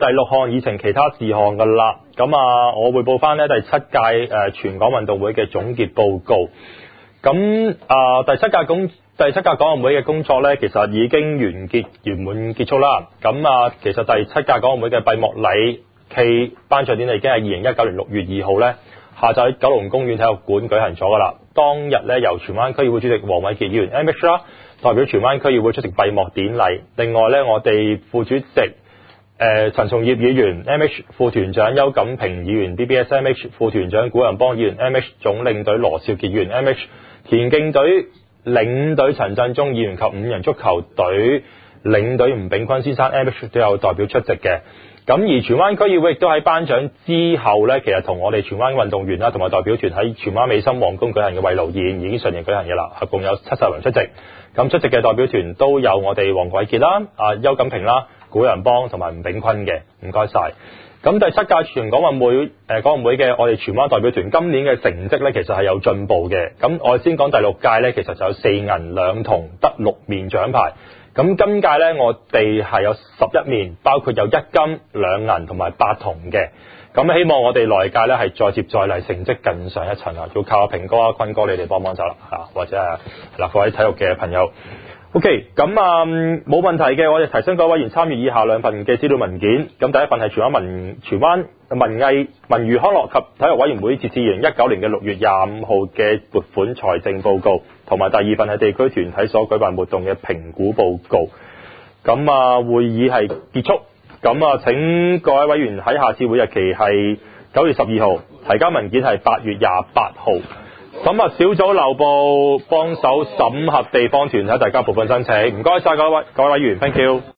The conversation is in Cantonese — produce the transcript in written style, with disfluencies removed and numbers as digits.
第6項議程其他事項㗎啦。咁我匯報翻呢第7屆全港運動會嘅總結報告。咁第七屆港運會嘅工作呢，其實已經圓滿結束啦。咁其實第7屆港運會嘅閉幕禮暨頒獎典禮已經係2019年6月2號呢，下晝喺九龍公園體育館舉行咗㗎啦。當日呢，由荃灣區議會主席黃偉傑議員 MH 啦，代表荃灣區議會出席閉幕典禮。另外呢，我哋副主席陳松業議員 MH， 副團長邱錦平議員 BBS MH， 副團長古仁邦議員 MH， 總領隊羅少傑議員 MH， 田徑隊領隊陳振中議員及5人足球隊領隊吳炳坤先生 MH 都有代表出席嘅。咁而荃灣區議會亦都喺頒獎之後呢，其實同我哋荃灣運動員啦同埋代表團喺荃灣美心皇宮舉行嘅慰勞宴已經順利舉行嘅啦，合共有70人出席。咁出席嘅代表團都有我哋黃偉傑啦、邱錦平啦、古仁邦同埋吳炳坤嘅，唔該晒。咁第7屆全港運會嘅我哋荃灣代表團今年嘅成績呢，其實係有進步嘅。咁我哋先講第6屆呢，其實就有4銀2銅得6面獎牌。咁今屆呢，我哋係有11面，包括有1金2銀同埋8銅嘅。咁希望我哋來屆呢係再接再厲，成績更上一層啊！要靠阿平哥啊、坤哥你哋幫手啦或者係各位體育嘅朋友。OK， 咁冇問題嘅，我哋提醒各位委員參與以下2份嘅資料文件。咁第一份係荃灣文娛康樂及體育委員會截至2019年嘅6月25號嘅撥款財政報告，同埋第2份係地區團體所舉辦活動嘅評估報告。咁會議係結束。咁請各位委員喺下次會日期係9月12號，提交文件係8月28號。咁小組留步幫手審核地方團體大家部分申請，唔該晒各位委員 ，thank you。